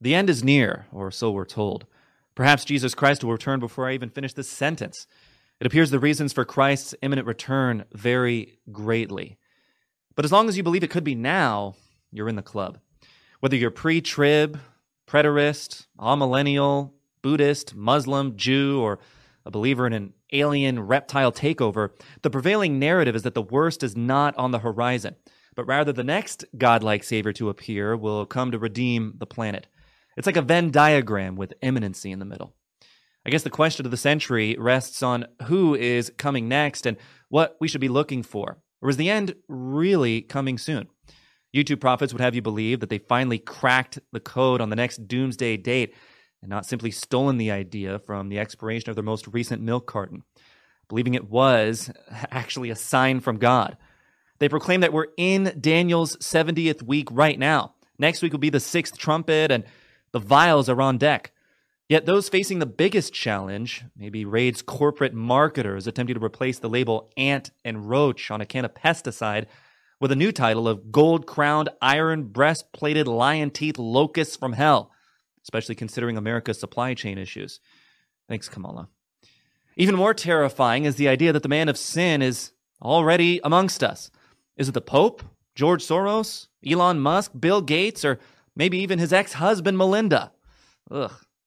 The end is near, or so we're told. Perhaps Jesus Christ will return before I even finish this sentence. It appears the reasons for Christ's imminent return vary greatly. But as long as you believe it could be now, you're in the club. Whether you're pre-trib, preterist, amillennial, Buddhist, Muslim, Jew, or a believer in an alien reptile takeover, the prevailing narrative is that the worst is not on the horizon, but rather the next godlike savior to appear will come to redeem the planet. It's like a Venn diagram with imminency in the middle. I guess the question of the century rests on who is coming next and what we should be looking for. Or is the end really coming soon? YouTube prophets would have you believe that they finally cracked the code on the next doomsday date and not simply stolen the idea from the expiration of their most recent milk carton, believing it was actually a sign from God. They proclaim that we're in Daniel's 70th week right now. Next week will be the 6th trumpet, and the vials are on deck. Yet those facing the biggest challenge, maybe Raid's corporate marketers attempting to replace the label ant and roach on a can of pesticide with a new title of gold-crowned, iron breast-plated lion teeth locusts from hell, especially considering America's supply chain issues. Thanks, Kamala. Even more terrifying is the idea that the man of sin is already amongst us. Is it the Pope, George Soros, Elon Musk, Bill Gates, or maybe even his ex-husband, Melinda? Ugh.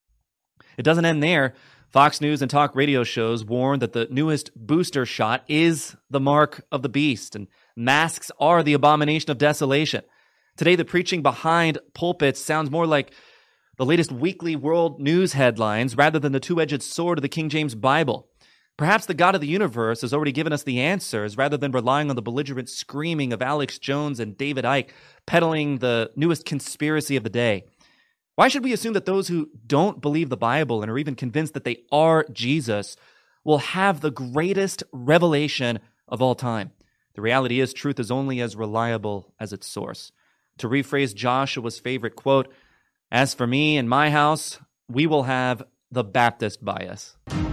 It doesn't end there. Fox News and talk radio shows warn that the newest booster shot is the mark of the beast, and masks are the abomination of desolation. Today, the preaching behind pulpits sounds more like the latest weekly world news headlines rather than the two-edged sword of the King James Bible. Perhaps the God of the universe has already given us the answers rather than relying on the belligerent screaming of Alex Jones and David Icke peddling the newest conspiracy of the day. Why should we assume that those who don't believe the Bible and are even convinced that they are Jesus will have the greatest revelation of all time? The reality is truth is only as reliable as its source. To rephrase Joshua's favorite quote, "As for me and my house, we will have the Baptist bias."